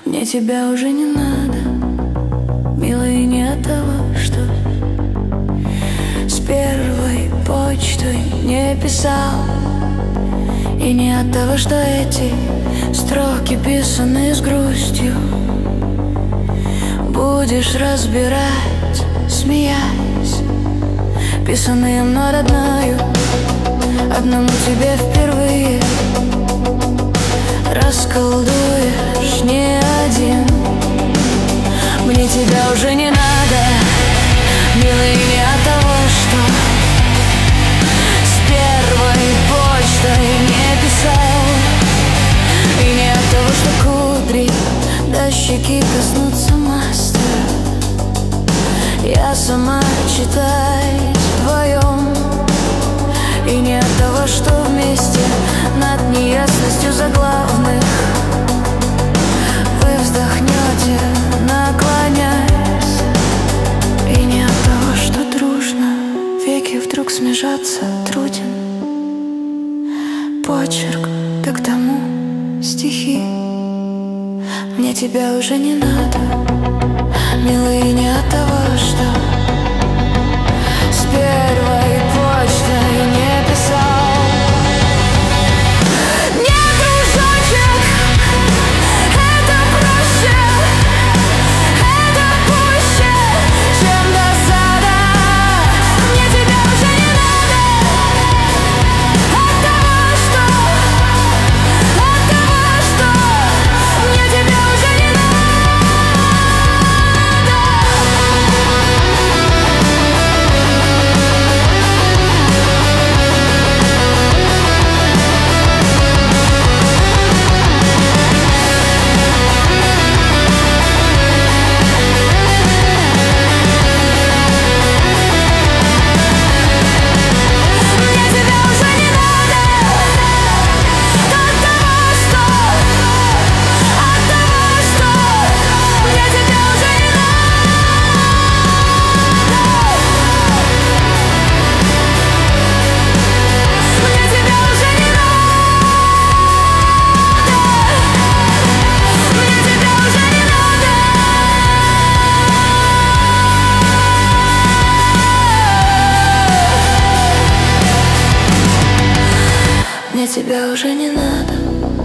Мне тебя уже не надо, милый, не от того, что с первой почтой не писал, и не от того, что эти строки писаны с грустью будешь разбирать, смеясь, писанные мной родною, одному тебе впервые. Расколдуешь не один. Мне тебя уже не надо, милый, не от того, что с первой почтой не писал, и не от того, что кудри до щеки коснутся мастера. Я сама читать вдвоем, и не от того, что вместе над неясностью заглавных вы вздохнете, наклоняясь, и не от того, что дружно веки вдруг смежаться труден. Почерк, так тому стихи. Мне тебя уже не надо, милый, не от того, что с первой почтой не писал. Мне тебя уже не надо,